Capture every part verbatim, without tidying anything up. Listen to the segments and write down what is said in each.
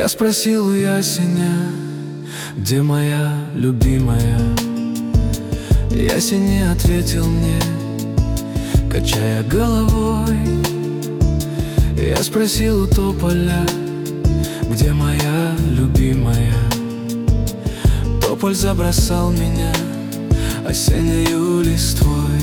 Я спросил у ясеня, где моя любимая. Ясень не ответил мне, качая головой. Я спросил у тополя, где моя любимая. Тополь забросал меня осеннею листвой.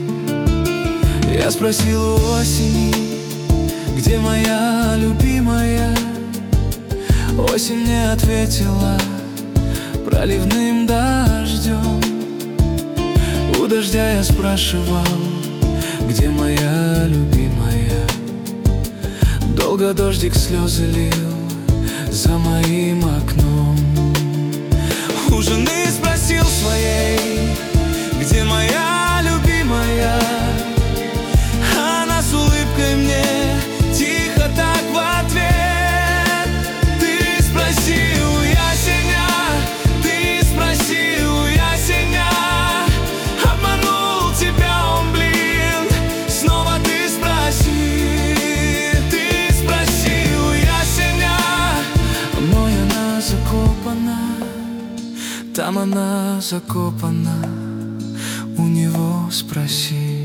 Я спросил у осени, где моя любимая. Осень не ответила проливным дождем. У дождя я спрашивал, где моя любимая. Долго дождик слезы лил за моим окном. У жены спросил своей, где моя любимая. Она с улыбкой мне тихо так в ответ: ты спроси у ясеня, ты спроси у ясеня. Обманул тебя он, блин, снова ты спроси. Ты спроси у ясеня. Мной она закопана, там она закопана, у него спроси.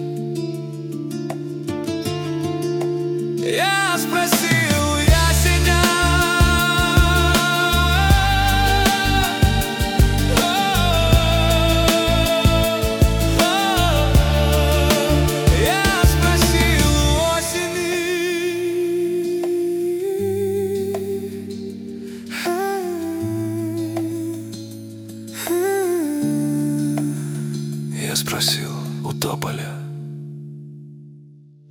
Я спросил у ясеня. Я спросил у осени. Я спросил у тополя.